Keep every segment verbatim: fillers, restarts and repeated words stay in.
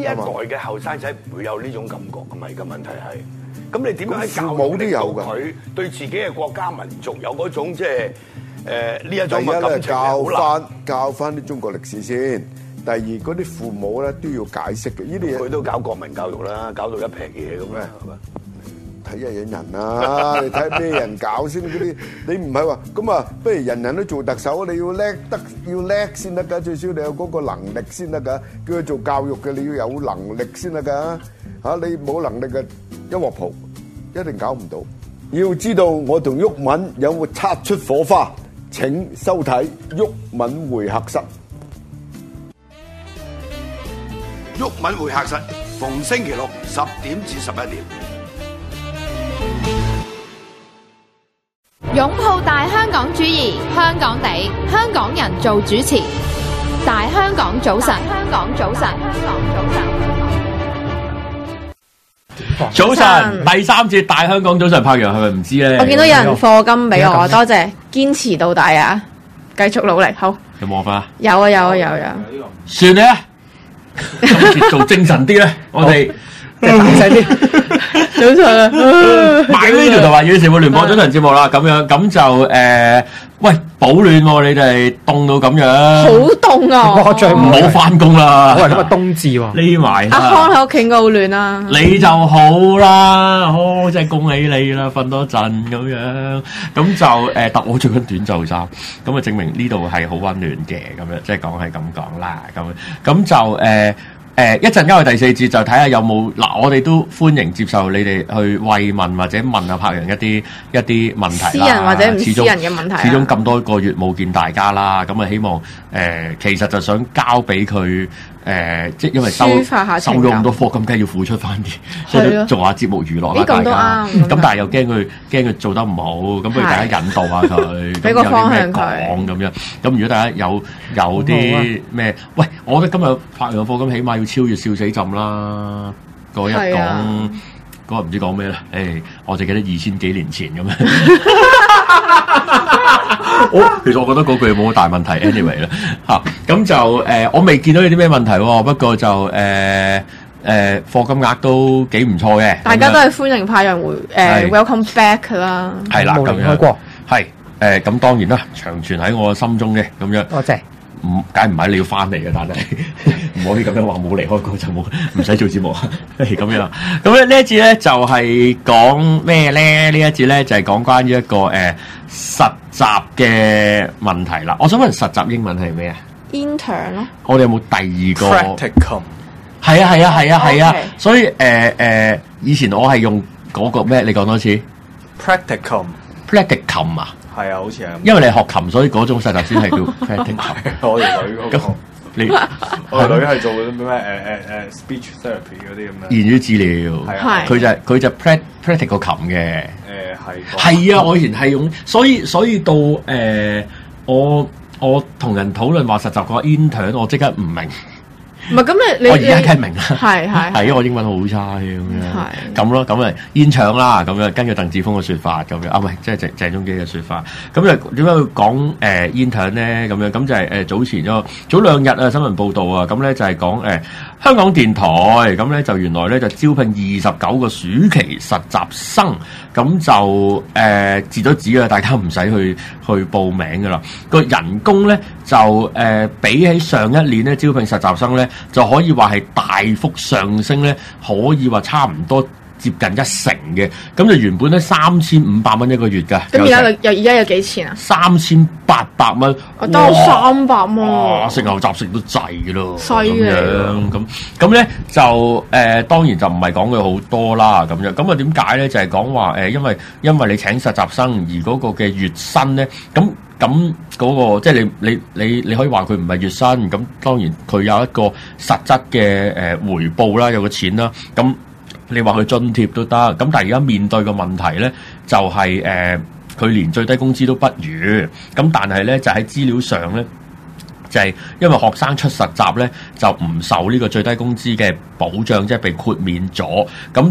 一代嘅後生仔唔會有呢種感覺㗎嘛？而家問題係，咁你點樣喺教育令到佢對自己嘅國家民族有嗰種即係誒呢一種嘅感情？教翻教翻啲中國歷史先。第二嗰啲父母咧都要解釋嘅，呢啲嘢佢都搞國民教育啦，搞到一撇嘢咁樣係嘛？ 睇下人人啊，你睇咩人搞先嗰啲？你唔係話咁啊？不如人人都做特首，你要叻得要叻先得㗎，最少你有嗰個能力先得㗎。叫佢做教育嘅，你要有能力先得㗎。嚇你冇能力嘅一鑊泡，一定搞唔到。要知道我同毓民有冇擦出火花？請收睇毓民會客室。 毓民會客室逢星期六十點至十一點。 擁抱大香港主義，香港地，香港人做主持。大香港早晨，香港早晨，香港早晨。 早晨，第三節大香港早晨，柏陽係咪唔知咧？ 我見到有人課金俾我，多謝，堅持到底啊！繼續努力，好。 有冇啊？ 有啊，有啊，有啊。 算咧。今次做精神啲咧，我哋大細啲。早晨啊！買呢條就話要時報聯播早晨節目啦，咁樣咁就誒，喂，保暖喎，你哋凍到咁樣， 好凍啊！ 我最唔好翻工啦， 我係今日冬至喎， 匿埋。 阿康喺屋企應該好暖啦， 你就好啦，好真係恭喜你啦，瞓多陣咁樣，咁就誒，但我着緊短袖衫，咁啊證明呢度係好溫暖嘅，咁樣即係講係咁講啦，咁咁就誒。誒一陣間去第四節就睇下有冇嗱，我哋都歡迎接受你哋去慰問或者問下柏陽一啲一啲問題啦。 私人或者唔私人嘅問題。 始終咁多個月冇見大家啦，咁啊希望誒、呃、其實就想交俾佢誒，即係因為收收咗咁多課，咁梗係要付出翻啲，即係做下節目娛樂啦大家。咁但係又驚佢驚佢做得唔好，咁不如大家引導下佢， 俾個方向佢講咁樣。咁如果大家有有啲咩，喂，我覺得今日柏陽課金起碼要超越笑死朕啦！嗰日講嗰日唔知講咩啦，誒，我就記得二千幾年前咁樣。我其實我覺得嗰句冇乜大問題 ，anyway 啦嚇。咁就誒、呃，我未見到有啲咩問題喎，不過就誒誒，課、呃呃、金額都幾唔錯嘅。 大家都係歡迎派人回誒、呃、welcome back 啦。 係啦，咁樣係誒，咁、呃、當然啦，長存喺我心中嘅咁樣。 多謝。 唔，梗唔係你要翻嚟嘅，但係唔可以咁樣話冇離開過就冇，唔使做節目咁樣。咁咧呢一節咧就係講咩咧？呢一節咧就係、是、講關於一個誒、呃、實習嘅問題啦。我想問實習英文係咩啊 ？Intern 咯。 我哋有冇第二個 practicum？ 係啊係啊係啊係啊， okay. 所以誒誒、呃呃，以前我係用嗰個咩？你講多次 practicum。practicum 啊？ 係啊，好似係。 因為你學琴，所以嗰種實習先係叫 practicum。 我條女嗰、那個， 你我條女係做嗰啲咩誒誒誒 speech therapy 嗰啲咁樣。 言語治療係啊，佢就係佢就 practical 琴嘅。誒係。係啊，我以前係用，所以所以到誒、呃、我我同人討論話實習個 intern， 我即刻唔明。 唔係咁你你我而家梗係明啦， 係係係， 因為我英文好差嘅咁樣，咁咯，咁啊煙腸啦，咁樣根據鄧智峰嘅説法咁樣，啊唔係即係鄭鄭中基嘅説法，咁就點解要講誒煙腸咧？咁樣咁就係誒早前咗早兩日啊新聞報導啊，咁咧就係講誒香港電台，咁咧就原來咧就招聘二十九個暑期實習生，咁就誒截咗紙啊，大家唔使去去報名噶啦，個人工咧就誒、呃、比起上一年咧招聘實習生咧。就可以話係大幅上升咧，可以話差唔多接近一成嘅。咁就原本咧三千五百蚊一個月㗎。 咁而家有而家有幾錢啊？ 三千八百蚊。 我多三百蚊。 哇！食牛雜食到滯嘅咯。 犀利。咁樣咁咁咧就誒、呃，當然就唔係講佢好多啦。咁樣咁啊點解咧？就係講話誒，因為因為你請實習生而嗰個嘅月薪咧咁。咁嗰、那個即係你你你你可以話佢唔係月薪，咁當然佢有一個實質嘅誒回報啦，有個錢啦。咁你話佢津貼都得，咁但係而家面對嘅問題咧，就係誒佢連最低工資都不如。咁但係咧就喺資料上咧，就係、是、因為學生出實習咧就唔受呢個最低工資嘅保障，即係被豁免咗。咁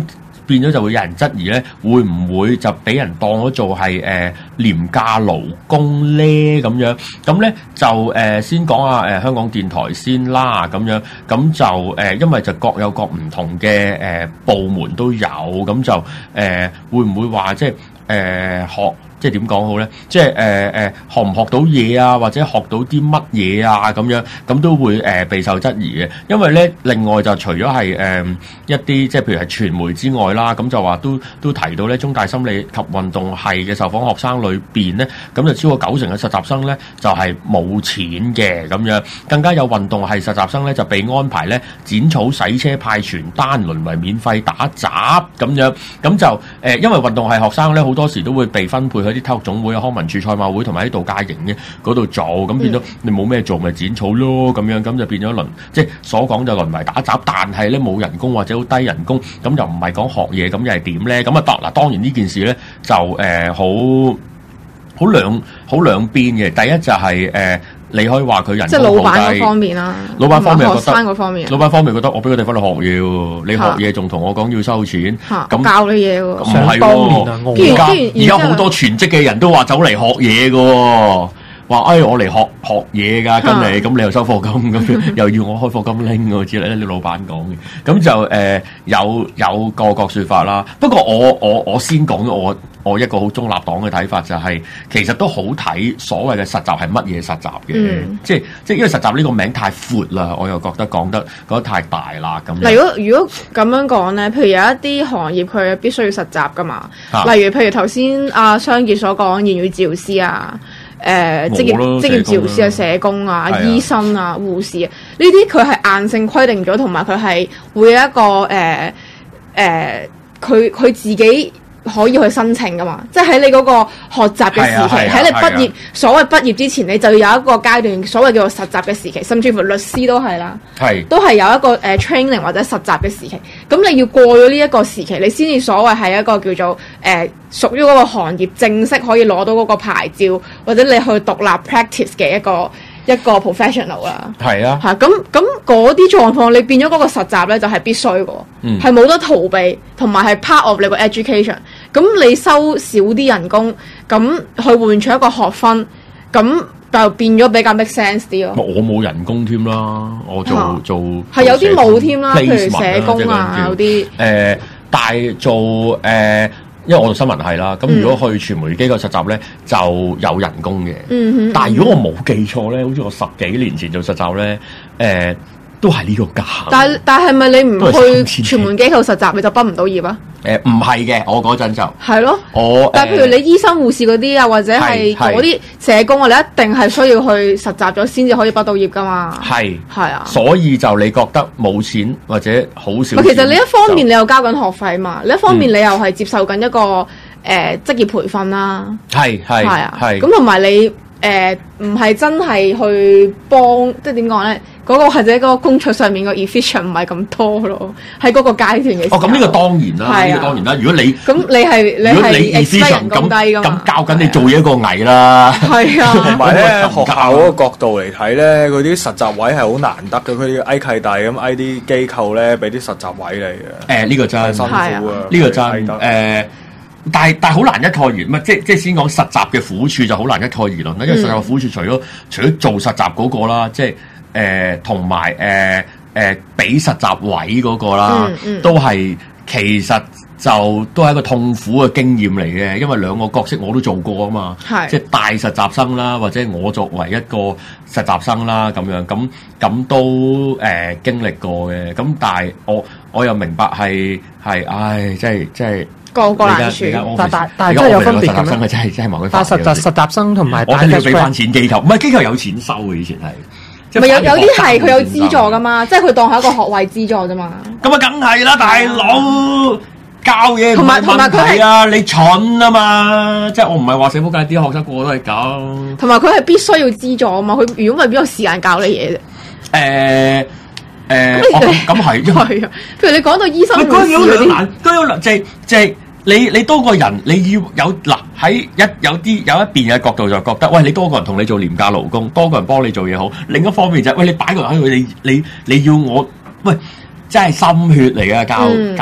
變咗就會有人質疑咧，會唔會就俾人當咗做係誒、呃、廉價勞工咧咁樣？咁咧就誒、呃、先講下誒、呃、香港電台先啦，咁樣咁就誒、呃，因為就各有各唔同嘅誒、呃、部門都有，咁就誒、呃、會唔會話即係誒、呃、學？即係點講好咧？即係誒誒學唔學到嘢啊，或者學到啲乜嘢啊咁樣，咁都會誒、呃、備受質疑嘅。因為咧，另外就除咗係誒一啲即係譬如係傳媒之外啦，咁就話都都提到咧，中大心理及運動系嘅受訪學生裏邊咧，咁就超過九成嘅實習生咧就係、是、冇錢嘅咁樣，更加有運動系實習生咧就被安排咧剪草、洗車、派傳單，淪為免費打雜咁樣。咁就誒、呃，因為運動系學生咧好多時都會被分配去啲體育總會啊、康文署、賽馬會同埋啲度假營嘅嗰度做，咁變咗你冇咩做咪剪草咯，咁樣咁就變咗輪，即係所講就淪為打雜，但係咧冇人工或者好低人工，咁又唔係講學嘢，咁又係點咧？咁啊得嗱，當然呢件事咧就誒好好兩好兩邊嘅，第一就係、是、誒。呃你可以話佢人即係老闆嗰方面啦， 老闆方面覺得， 學生嗰方面， 老闆方面覺得我俾個地方你學嘢喎，你學嘢仲同我講要收錢，咁教你嘢喎， 唔係喎，而家而家好多全職嘅人都話走嚟學嘢嘅喎。話誒、哎，我嚟學學嘢㗎，跟你咁你又收課金咁，又要我開課金拎嗰之類咧，你老闆講嘅，咁就誒、呃、有有個個説法啦。不過我我我先講咗我我一個好中立黨嘅睇法，就係、是、其實都好睇所謂嘅實習係乜嘢實習嘅、嗯，即係即係因為實習呢個名太闊啦，我又覺得講得講得太大啦咁。 嗱，如果如果咁樣講咧，譬如有一啲行業佢必須要實習㗎嘛、啊，例如譬如頭先阿雙傑所講言語治療師啊。誒、呃、職業職業治療師啊、社工啊、醫生啊、護士啊，呢啲佢係硬性規定咗，同埋佢係會有一個誒誒，佢、呃、佢、呃、自己可以去申請噶嘛。即係喺你嗰個學習嘅時期，喺、啊啊、你畢業、啊、所謂畢業之前，你就要有一個階段，所謂叫做實習嘅時期，甚至乎律師都係啦，係都係有一個誒、呃、training 或者實習嘅時期。咁你要過咗呢一個時期，你先至所謂係一個叫做誒。呃屬於嗰個行業正式可以攞到嗰個牌照，或者你去獨立 practice 嘅一個一個 professional 啦。係啊，嚇咁咁嗰啲狀況，你變咗嗰個實習咧就係必須嘅，係、嗯、冇得逃避，同埋係 part of 你個 education。咁你收少啲人工，咁去換取一個學分，咁就變咗比較 make sense 啲咯。我冇人工添啦，我做、啊、做係有啲冇添啦，譬如社工啊，有啲誒，但係做誒。呃因為我讀新聞系啦，咁如果去傳媒機構實習咧，就有人工嘅。嗯，但係如果我冇記錯咧，好似我十幾年前做實習咧，誒、呃、都係呢個價。但係但係咪你唔去傳媒機構實習，你就畢唔到業啊？誒唔係嘅，我嗰陣就係咯。我但係譬如你醫生、護士嗰啲啊，或者係嗰啲社工，我哋一定係需要去實習咗先至可以畢到業噶嘛。係係啊，所以就你覺得冇錢或者好少錢？其實你一方面你又交緊學費嘛，另一方面你又係接受緊一個誒、呃、職業培訓啦。係係係啊，係咁同埋你誒唔係真係去幫，即係點講咧？嗰、那個或者嗰個工作上面個 efficient 唔係咁多咯，喺嗰個階段嘅時候。哦，咁呢個當然啦，呢、這個當然啦。如果你咁你係你係 efficient 咁低㗎嘛，咁教緊你做嘢一個藝啦。係啊，同埋咧學校嗰個角度嚟睇咧，嗰啲實習位係好難得嘅，佢要挨契弟咁挨啲機構咧俾啲實習位嚟嘅。誒、呃，呢、這個真辛苦啊！呢、這個真誒、呃，但係但係好難一概而論，即即係先講實習嘅苦處就好難一概而論啦。因為實習嘅苦處除咗、嗯、除咗做實習嗰個啦，即係。誒同埋誒誒俾實習位嗰個啦，嗯嗯、都係其實就都係一個痛苦嘅經驗嚟嘅，因為兩個角色我都做過啊嘛，即係帶實習生啦，或者我作為一個實習生啦咁樣，咁咁都誒、呃、經歷過嘅，咁但係我我又明白係係，唉，即係即係。個個難處，但但但係真係有分別嘅咩？真係真係冇佢。但實習實習生同埋，我哋要俾翻錢機構，唔係機構有錢收嘅，以前係。唔係有有啲係佢有資助噶嘛，即係佢當係一個學位資助啫嘛。咁啊，梗係啦，大佬教嘢同埋同埋佢係啊，你蠢啊嘛！即係我唔係話社福界啲學生個個都係咁。同埋佢係必須要資助啊嘛，佢如果唔係邊有時間教你嘢啫？誒。誒，咁咁係，因為譬如你講到醫生護士嗰啲，都有即係即係你你多個人，你要有嗱喺一有啲有一邊嘅角度就覺得，喂，你多個人同你做廉價勞工，多個人幫你做嘢好。另一方面就係、是，喂，你擺個人喺度，你你你要我，喂，真係心血嚟嘅教、嗯、教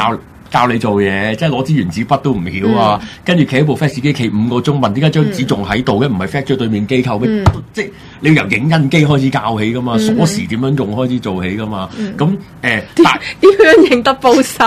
教你做嘢，即係攞支原子筆都唔曉啊，嗯、跟住企喺部 fax 機企五個鐘，問點解張紙仲喺度嘅？唔係 fax 咗對面機構咩？嗯、即係你要由影印機開始教起噶嘛，鎖匙點樣用開始做起噶嘛。咁誒、嗯，點樣認得報晒？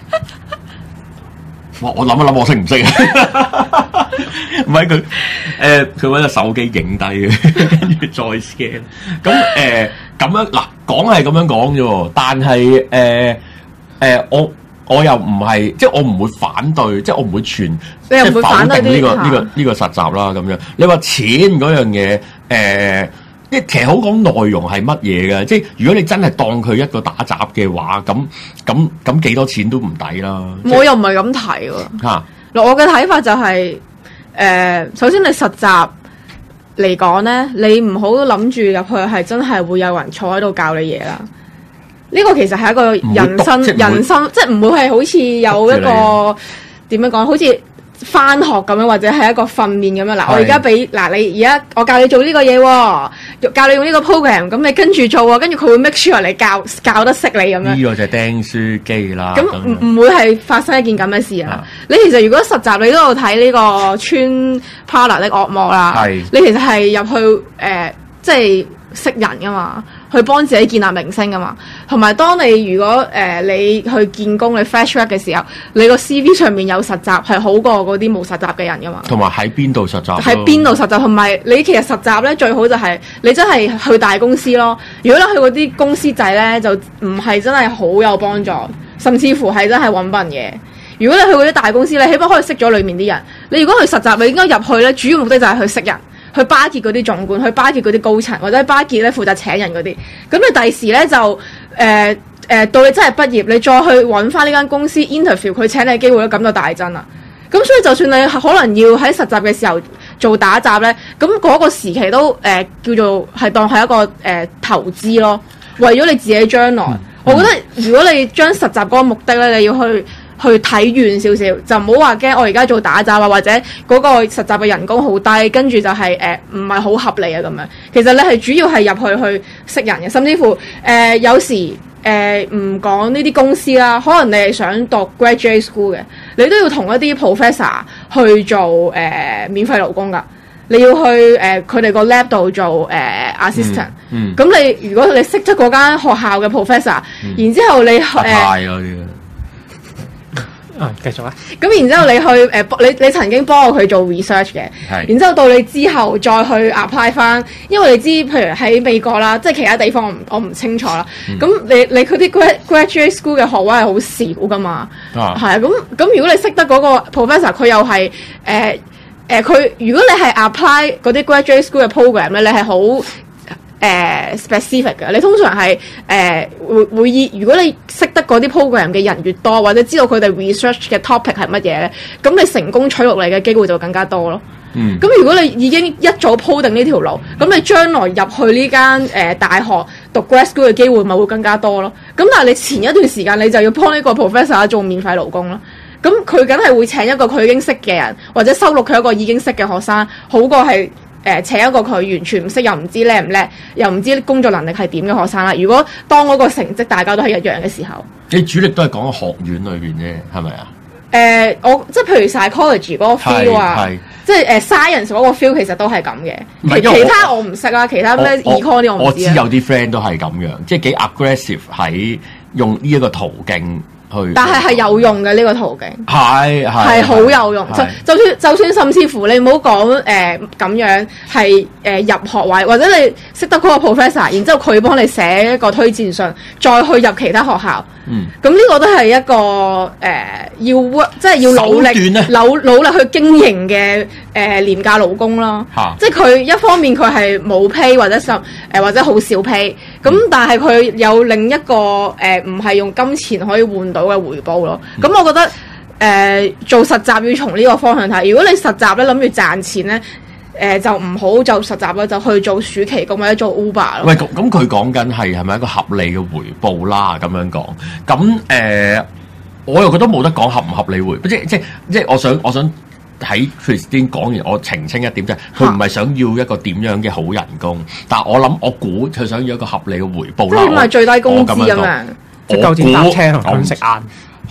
我我諗一諗，我識唔識啊？唔係佢誒，佢揾隻手機影低嘅，跟住再 scan。咁誒咁樣嗱，講係咁樣講啫，但係誒誒，我我又唔係，即係我唔會反對，即係我唔會全你又唔會反對呢、呢個呢、呢個呢、呢個實習啦。咁樣你話錢嗰樣嘢誒？呃即係其實好講內容係乜嘢嘅，即係如果你真係當佢一個打雜嘅話，咁咁咁幾多錢都唔抵啦。 我又唔係咁睇喎。 嚇， 嗱，我嘅睇法就係、是、誒、呃，首先你實習嚟講咧，你唔好諗住入去係真係會有人坐喺度教你嘢啦。呢、這個其實係一個人生人生，即係唔會係好似有一個點樣講，好似翻學咁樣，或者係一個訓練咁樣。嗱，我而家俾嗱你，而家我教你做呢個嘢喎，教你用呢個 program，咁你跟住做喎，跟住佢會 make sure 你教教得識你咁樣。 呢個就係釘書機啦。 咁唔唔會係發生一件咁嘅事啊？啊你其實如果實習，你都有睇呢個穿 Prada 的惡魔啦。你其實係入去誒、呃，即係識人噶嘛。去幫自己建立名聲噶嘛，同埋當你如果誒、呃、你去見工，你 fresh grad 嘅時候，你個 C V 上面有實習係好過嗰啲冇實習嘅人噶嘛。同埋喺邊度實習？ 喺邊度實習？同埋你其實實習咧最好就係你真係去大公司咯。如果你去嗰啲公司仔咧，就唔係真係好有幫助，甚至乎係真係揾笨嘢。如果你去嗰啲大公司，你起碼可以識咗裡面啲人。你如果去實習，你應該入去咧，主要目的就係去識人。去巴結嗰啲總管，去巴結嗰啲高層，或者巴結咧負責請人嗰啲。咁你第時咧就誒誒、呃呃、到你真係畢業，你再去揾翻呢間公司 interview 佢請你嘅機會咧，咁就大增啦。咁所以就算你可能要喺實習嘅時候做打雜咧，咁嗰個時期都誒、呃、叫做係當係一個誒、呃、投資咯，為咗你自己將來。嗯嗯、我覺得如果你將實習嗰個目的咧，你要去。去睇遠少少，就唔好話驚我而家做打雜啊，或者嗰個實習嘅人工好低，跟住就係誒唔係好合理啊咁樣。其實你係主要係入去去識人嘅，甚至乎誒、呃、有時誒唔講呢啲公司啦，可能你係想讀 graduate school 嘅，你都要同一啲 professor 去做誒、呃、免費勞工㗎。你要去誒佢哋個 lab 度做誒、呃、assistant。咁、嗯嗯、你如果你識得嗰間學校嘅 professor，、嗯、然之後你誒。呃啊，繼續啊！ 咁然之後你去誒、呃，你你曾經幫過佢做 research 嘅， 係。 然之後到你之後再去 apply 翻，因為你知，譬如喺美國啦，即係其他地方我唔我唔清楚啦。咁、嗯、你你佢啲 grad graduate school 嘅學位係好少噶嘛？啊，係啊。咁咁如果你識得嗰個 professor，佢又係誒誒，佢、呃、如果你係 apply 嗰啲 graduate school 嘅 program 咧，你係好。誒、uh, specific 嘅，你通常係誒、uh, 會會以如果你識得嗰啲 program 嘅人越多，或者知道佢哋 research 嘅 topic 係乜嘢咧，咁你成功取錄你嘅機會就更加多咯。嗯，咁如果你已經一早鋪定呢條路，咁你將來入去呢間誒大學讀 grad school 嘅機會咪會更加多咯。咁但係你前一段時間你就要幫呢個 professor 做免費勞工咯。咁佢梗係會請一個佢已經識嘅人，或者收錄佢一個已經識嘅學生，好過係。誒、呃、請一個佢完全唔識又唔知叻唔叻，又唔知工作能力係點嘅學生啦。如果當嗰個成績大家都係一樣嘅時候， 你主力都係講學院裏邊啫，係咪啊？ 誒、呃，我即係譬如 psychology 嗰個 feel 啊，即係誒 science 嗰個 feel 其實都係咁嘅。其其他我唔識啦，其他咩 econ 啲我唔知。我知有啲 friend 都係咁樣，即係幾 aggressive 喺用呢一個途徑。 但係係有用嘅呢、這個途徑， 係係係好有用。就就算就算甚至乎你唔好講誒咁樣係誒、呃、入學位，或者你識得嗰個 professor， 然之後佢幫你寫一個推薦信，再去入其他學校。嗯，咁呢個都係一個誒、呃、要 work， 即係要努力努努力去經營嘅誒、呃、廉價勞工咯。啊、即係佢一方面佢係冇 pay 或者十誒、呃、或者好少 pay，咁、嗯、但係佢有另一個誒唔係用金錢可以換到嘅回報咯。咁、嗯、我覺得誒、呃、做實習要從呢個方向睇。如果你實習咧諗住賺錢咧。誒、呃、就唔好就實習啦，就去做暑期工或者做 Uber 咯。 喂，咁咁佢講緊係係咪一個合理嘅回報啦？咁樣講，咁誒、呃，我又覺得冇得講合唔合理回報，即即即我想我想喺 Christine 講完，我澄清一點啫，佢唔係想要一個點樣嘅好人工，但係我諗我估佢想要一個合理嘅回報啦。 即係最低工資咁樣， 即係夠錢搭車同佢食晏。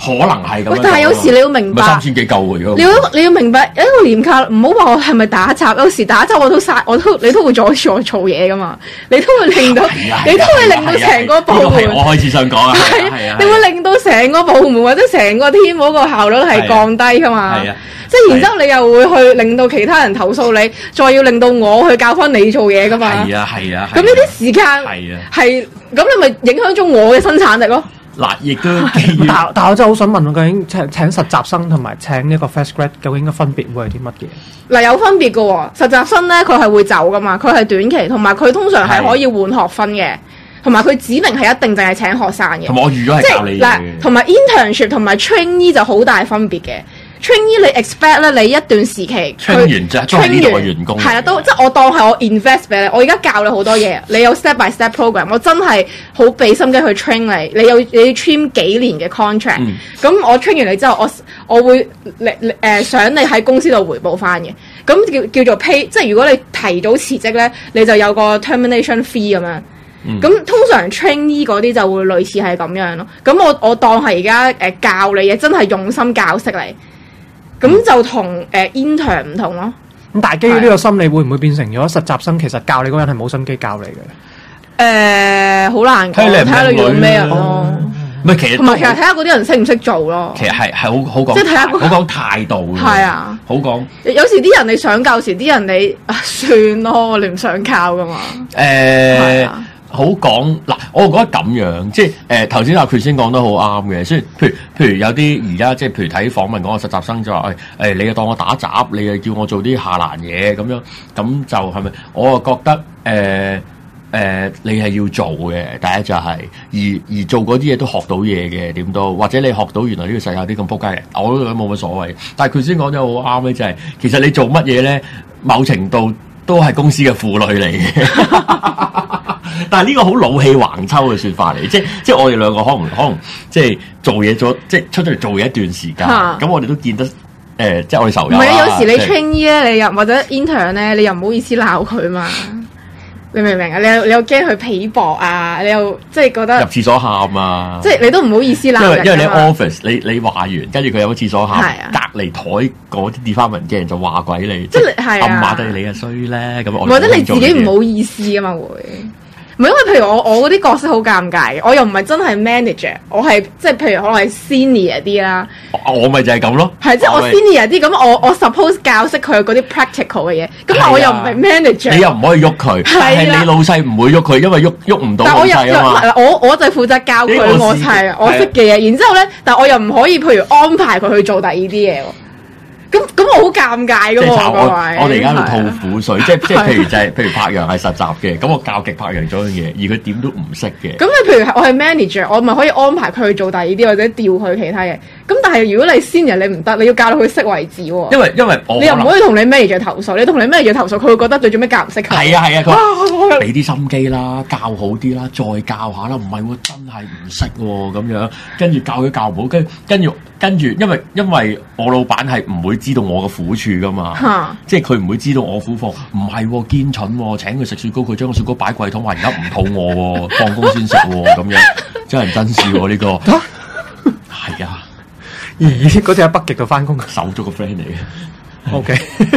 可能係咁樣。 但係有時你要明白， 三千幾夠喎，如果你要你要明白一個年卡，唔好話我係咪打雜。有時打雜我都嘥，我都你都會阻住我做嘢噶嘛，你都會令到你都會令到成個部門。 我開始想講啊， 係啊，你會令到成個部門或者成個 team 嗰個效率係降低噶嘛。係啊，即係然之後你又會去令到其他人投訴你，再要令到我去教翻你做嘢噶嘛。 係啊係啊。 咁呢啲時間係啊係，咁你咪影響咗我嘅生產力咯。 嗱，亦都但但我真係好想問，究竟請請實習生同埋請呢個 fresh grad 究竟嘅分別會係啲乜嘢？ 嗱，有分別嘅喎，實習生咧佢係會走噶嘛，佢係短期，同埋佢通常係可以換學分嘅，同埋佢指明係一定淨係請學生嘅。 同埋我預咗係教你嘅。 嗱，同埋 internship 同埋 trainee 就好大分別嘅。trainee 你 expect 咧，你一段時期 train 完啫，都係呢度嘅員工。 係啦，都即係我當係我 invest 俾你，我而家教你好多嘢，你有 step by step program，我真係好俾心機去 train 你，你有你要 train 幾年嘅 contract，咁、嗯、我 train 完你之後，我我會你誒、呃、想你喺公司度回報翻嘅，咁叫叫做 pay， 即係如果你提早辭職咧，你就有個 termination fee 咁樣。咁、嗯、通常 trainee 嗰啲就會類似係咁樣咯。咁我我當係而家誒教你嘅，真係用心教識你。咁就同誒、呃、intern 唔同咯。 咁但係基於呢個心理，會唔會變成咗實習生其實教你嗰人係冇心機教你嘅？誒、 呃，好難講，睇下你用咩人咯。 唔係，其實同埋其實睇下嗰啲人識唔識做咯。 其實係係好好講， 即係睇下好講態度。 係啊， 好講。 有時啲人你想教，有時啲人你啊算咯，你唔想教噶嘛。誒、 呃。好講嗱，我覺得咁樣，即係誒頭先阿決先講得好啱嘅。雖然譬如譬如有啲而家即係譬如睇訪問講個實習生就話誒誒，你又當我打雜，你又叫我做啲下欄嘢咁樣，咁就係咪？我又覺得誒誒、呃呃，你係要做嘅。第一就係、是、而而做嗰啲嘢都學到嘢嘅，點都或者你學到原來呢個世界有啲咁撲街人，我都覺得冇乜所謂。但係決先講得好啱咧，就係、是、其實你做乜嘢咧，某程度都係公司嘅婦女嚟嘅。但係呢個好老氣橫秋嘅説法嚟，即係即係我哋兩個可能可能即係做嘢咗，即係出咗嚟做嘢一段時間，咁、啊、我哋都見得誒、呃，即係我哋仇友。唔係啊， 有時你 trainee 咧，你又或者 intern 咧，你又唔好意思鬧佢嘛。你明唔明啊？你又你又驚佢皮薄啊？你又即係覺得入廁所喊啊？ 即係你都唔好意思鬧人。因為因為你 office 你你話完，跟住佢有個廁所喊，啊、隔離台嗰啲 department 嘅人就話鬼你，即係暗馬對你啊衰咧咁。 或者你自己唔好意思啊嘛會。唔係因為譬如我我嗰啲角色好尷尬嘅，我又唔係真係 manager， 我係即係譬如可能係 senior 啲啦。 我咪就係咁咯。 係即係我 senior 啲，咁我我 suppose 教識佢嗰啲 practical 嘅嘢，咁但我又唔係 manager。 你又唔可以喐佢，但係你老細唔會喐佢，因為喐喐唔到老細啊嘛。 我我就負責教佢，我係我識嘅嘢。然之後咧，但我又唔可以譬如安排佢去做第二啲嘢喎。咁咁我好尷尬噶嘛， 我我哋而家喺度吐苦水，即係即係譬如就係譬如柏楊係實習嘅，咁我教極柏楊咗樣嘢，而佢點都唔識嘅。咁你譬如我係 manager，我咪可以安排佢去做第二啲或者調佢其他嘢。咁但係如果你 senior 你唔得，你要教到佢識為止喎。 因為因為我你又唔可以同你 manager 投訴，你同你 manager 投訴，佢會覺得你做咩教唔識佢？ 係啊係啊，佢俾啲心機啦，教好啲啦，再教下啦。唔係喎，真係唔識喎咁樣，跟住教佢教唔好，跟跟住跟住，因為因為我老闆係唔會知道我嘅苦處噶嘛，啊、即係佢唔會知道我苦況。唔係喎，堅蠢喎，請佢食雪糕，佢將個雪糕擺櫃桶，話而家唔肚餓喎，放工先食喎，咁樣真係真事喎呢個。係啊， 咦？嗰隻喺北極度翻工， 手足個 friend 嚟嘅。 O K，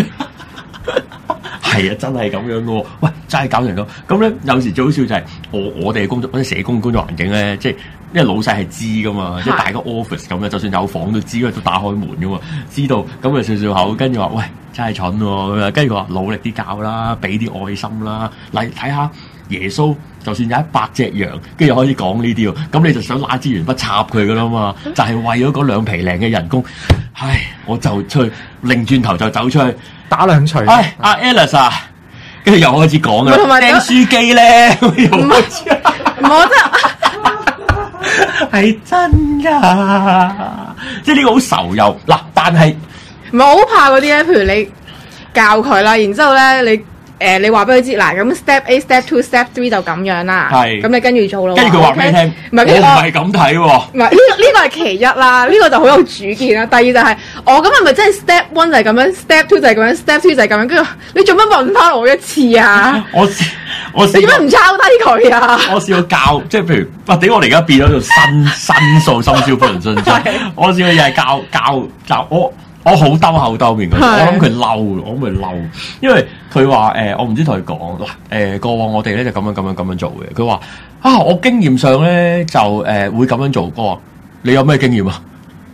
係啊，真係咁樣嘅喎。喂，真係搞成咁。咁咧，有時最好笑就係我我哋嘅工作，嗰啲社工工作環境咧，即係。因為老細係知噶嘛，即係大個 office 咁樣，就算有房都知，因為都打開門噶嘛，知道咁啊笑笑口，跟住話喂真係蠢喎咁樣，跟住佢話努力啲教啦，俾啲愛心啦，嚟睇下耶穌，就算有一百隻羊，跟住開始講呢啲喎，咁你就想拿支鉛筆插佢噶啦嘛，就係、是、為咗嗰兩皮零嘅人工，唉，我就出去，擰轉頭就走出去打兩錘。 唉，阿 Alice 啊，跟住又開始講啦，釘書機咧，唔係， 我真係。 係真㗎，即係呢個好愁又嗱，但係唔係我好怕嗰啲咧，譬如你教佢啦，然之後咧你誒、呃、你話俾佢知嗱，咁 step A、step two、step three 就咁樣啦，係咁你跟住做咯。 跟住佢話俾你聽，唔係我唔係咁睇喎。 唔係呢呢個係其一啦，呢、呢個就好有主見啦。第二就係、是、我咁係咪真係 step one 就係咁樣，step two 就係咁樣，step three 就係咁樣，跟住你做乜問翻我一次啊？ 我我你點解唔抄低佢啊？ 我試過教，即係譬如，哇！屌我哋而家變咗做申申訴深宵不能信真。我試過又係教教教我。我好兜口兜面嗰啲，我諗佢嬲，我諗佢嬲，因為佢話誒，我唔知同佢講嗱誒，過往我哋咧就咁樣咁樣咁樣做嘅。佢話啊，我經驗上咧就誒、呃、會咁樣做。我話你有咩經驗啊？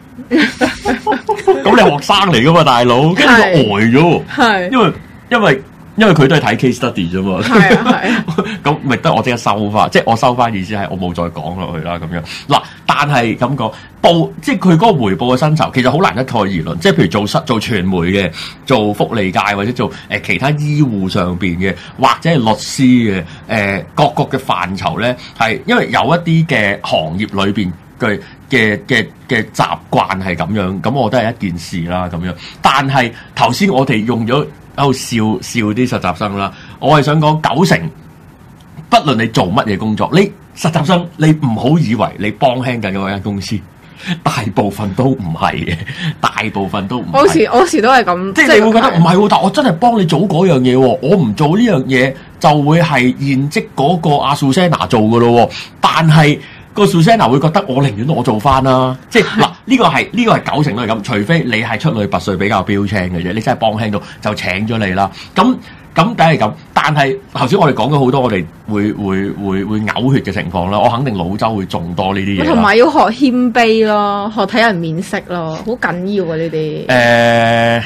咁你學生嚟噶嘛，大佬，跟住佢呆咗，係因為因為因為佢都係睇 case study 啫嘛，係啊係，咁咪得我即刻收翻，即係我收翻意思係我冇再講落去啦咁樣嗱。但係咁講報，即係佢嗰個回報嘅薪酬，其實好難一概而論。即係譬如做室做傳媒嘅，做福利界或者做誒、呃、其他醫護上邊嘅，或者係律師嘅，誒、呃、各個嘅範疇咧，係因為有一啲嘅行業裏邊嘅嘅嘅嘅習慣係咁樣，咁我覺得係一件事啦咁樣。但係頭先我哋用咗喺度笑笑啲實習生啦，我係想講九成，不論你做乜嘢工作，你實習生，你唔好以為你幫輕緊嗰間公司，大部分都唔係嘅，大部分都唔係。我時我時都係咁，即係你會覺得唔係喎，但我真係幫你做嗰樣嘢喎，我唔做呢樣嘢就會係現職嗰個阿 Susanna 做嘅咯喎，但係個 Susanna 會覺得我寧願我做翻啦，即係嗱呢個係呢、這個係九成都係咁，除非你係出類拔萃比較標青嘅啫，你真係幫輕到就請咗你啦，咁。咁梗係咁，但係頭先我哋講咗好多我哋會會會會嘔血嘅情況啦，我肯定老周會仲多呢啲嘢。同埋要學謙卑咯，學睇人面色咯，好緊要啊呢啲。誒、呃，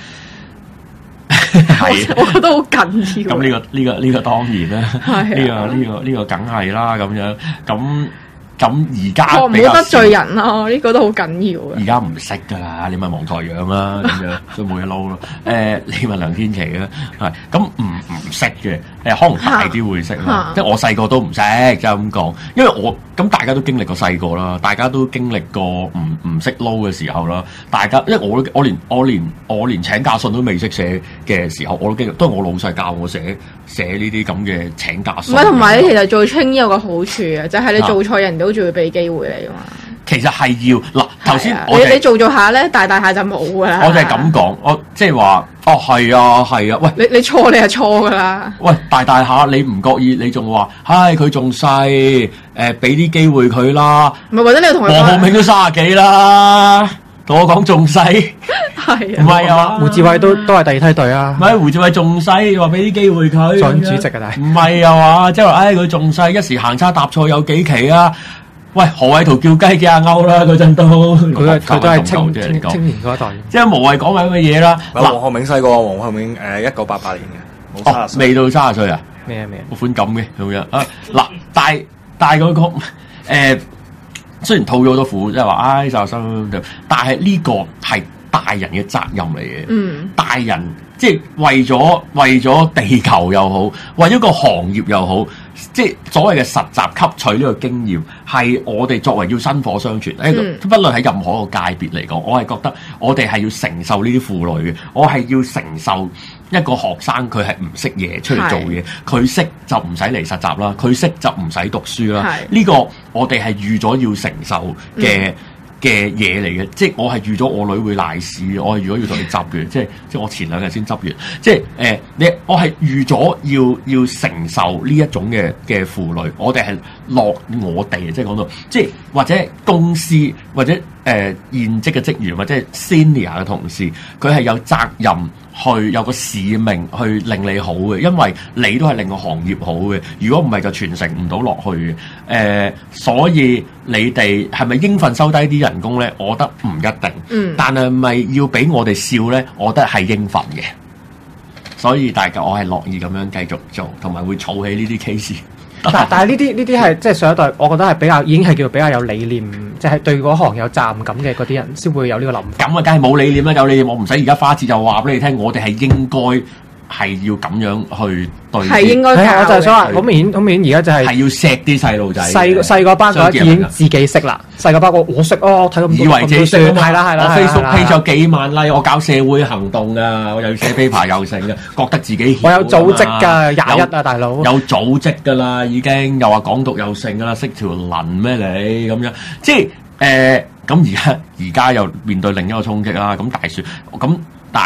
係，我覺得好緊要。咁呢、呢個呢、呢個呢、呢個當然啦，呢、啊呢個呢、呢個呢、呢個梗係啦，咁樣咁。咁而家唔好得罪人咯，呢、這個都好緊要啊！而家唔識噶啦，你問黃台仰啦，咁樣都冇嘢撈咯。誒、呃，你問梁天琦啦，係咁唔唔識嘅，誒可能大啲會識啦。即係我細個都唔識，即係咁講，因為我咁大家都經歷過細個啦，大家都經歷過唔唔識撈嘅時候啦。大家因為我我連我連我連請假信都未識寫嘅時候，我都經歷，都係我老細教我寫寫呢啲咁嘅請假信。唔係，同埋你其實做 trainee 有個好處啊，就係、是、你做錯人都仲要俾機會你啊嘛。其實係要嗱，頭先你你做做下咧，大大下就冇噶啦。我就係咁講，我即係話，哦係啊係啊，喂，你你錯你係錯噶啦。喂，大大下你唔覺意，你仲話，唉佢仲細，誒俾啲機會佢啦。唔係或者你同佢黃浩銘都卅幾啦，同我講仲細，係唔係啊？胡志偉都都係第二梯隊啊。唔係胡志偉仲細，話俾啲機會佢。準主席啊，但係唔係啊嘛，即係話，唉佢仲細，一時行差踏錯有幾期啊。喂，何偉圖叫雞幾阿歐啦，嗰陣都佢佢都係青青青年嗰一代，即係無謂講埋咁嘅嘢啦。嗱，黃浩銘細個，黃浩銘誒一九八八年嘅，冇卅歲，未到卅歲啊？咩啊咩啊？我款咁嘅咁樣啊！嗱，大大嗰個誒，雖然吐咗好多苦，即係話唉就生，但係呢個係大人嘅責任嚟嘅。嗯，大人即係為咗為咗地球又好，為咗個行業又好。即係所謂嘅實習吸取呢個經驗，係我哋作為要薪火相傳，嗯、不論喺任何一個界別嚟講，我係覺得我哋係要承受呢啲負累嘅。我係要承受一個學生佢係唔識嘢出嚟做嘢，佢識就唔使嚟實習啦，佢識就唔使讀書啦。呢、這個我哋係預咗要承受嘅。嗯嘅嘢嚟嘅，即係我係預咗我女會賴屎，我係預咗要同你執嘅，即係即係我前兩日先執完，即係誒、呃、你我係預咗要要承受呢一種嘅嘅負累，我哋係落我哋即係講到，即係或者公司或者誒、呃、現職嘅職員或者係 senior 嘅同事，佢係有責任去有個使命去令你好嘅，因為你都係令個行業好嘅。如果唔係就傳承唔到落去嘅。誒、呃，所以你哋係咪應份收低啲人工咧？我覺得唔一定。嗯。但係咪要俾我哋笑咧？我覺得係應份嘅。所以大家我係樂意咁樣繼續做，同埋會儲起呢啲 case。但但係呢啲呢啲係即係上一代，我覺得係比較已經係叫做比較有理念，即係對嗰行有責任感嘅嗰啲人先會有呢個諗法。咁啊，梗係冇理念啦，有理念我唔使而家花節就話俾你聽，我哋係應該。係要咁樣去對，係應該教。我就係想話，好明顯，好明顯，而家就係係要錫啲細路仔。細細個班嗰已經自己識啦。細個班我我識哦，睇咁多以為自己識，係啦係啦。我 Facebook page 咗幾萬 like，我搞社會行動噶，我又要寫 paper 又成嘅，覺得自己我有組織㗎，廿一啊大佬。有組織㗎啦，已經又話港獨又成㗎啦，識條撚咩你咁樣？即係誒咁而家而家又面對另一個衝擊啦。咁大選咁大。誒、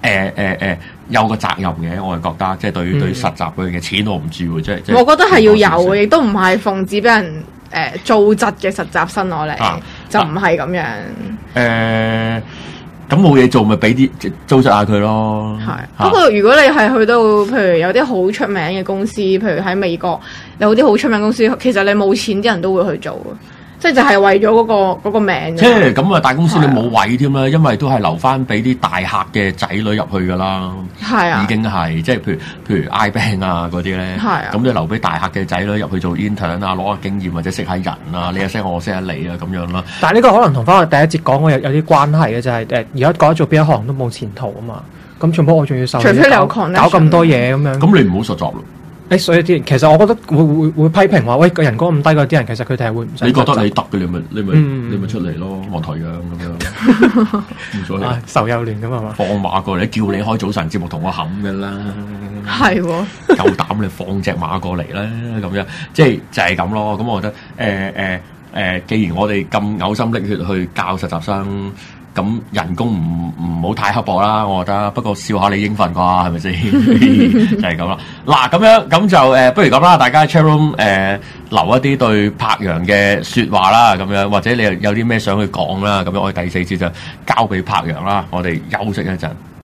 誒誒誒有個責任嘅，我係覺得即係對、嗯、對實習嗰樣嘅錢我唔知喎，即係即係。 我覺得係要有嘅，亦都唔係奉旨俾人誒糟質嘅實習生攞嚟，啊、就唔係咁樣。誒、 啊。咁冇嘢做咪俾啲糟質下佢咯。係， 不過如果你係去到，譬如有啲好出名嘅公司，譬如喺美國有啲好出名公司，其實你冇錢啲人都會去做。即係就係為咗嗰、嗰個嗰個名。 即係咁啊！大公司你冇位添啦，因為都係留翻俾啲大客嘅仔女入去㗎啦。係啊，已經係即係譬如譬如 iBank 啊嗰啲咧。係啊，咁就留俾大客嘅仔女入去做 intern 啊，攞下經驗或者識下人啊，你又識我識下你啊咁樣啦。 但係呢個可能同翻我第一節講嘅有有啲關係嘅，就係誒而家講做邊一行都冇前途啊嘛。咁全部我仲要受，除非你有 connection，搞咁多嘢咁樣。 咁你唔好實習咯。 誒，所以啲人其實我覺得會會會批評話，喂個人工咁低嗰啲人，其實佢哋係會唔想。 你覺得你得嘅，你咪你咪、嗯、你咪出嚟咯，望台樣咁樣。唔錯啦， 受幼聯咁啊嘛。 放馬過嚟，叫你開早晨節目同我冚嘅啦。 係喎， 夠膽你放隻馬過嚟啦，咁樣即係就係、是、咁咯。咁我覺得誒誒誒，既然我哋咁嘔心瀝血去教實習生。咁人工唔唔好太刻薄啦，我覺得。不過笑下你應份啩，係咪先？就係咁啦。嗱，咁樣咁就誒、呃，不如咁啦，大家 chat room 誒留一啲對柏楊嘅説話啦，咁樣或者你有啲咩想去講啦，咁樣我哋第四節就交俾柏楊啦，我哋休息一陣。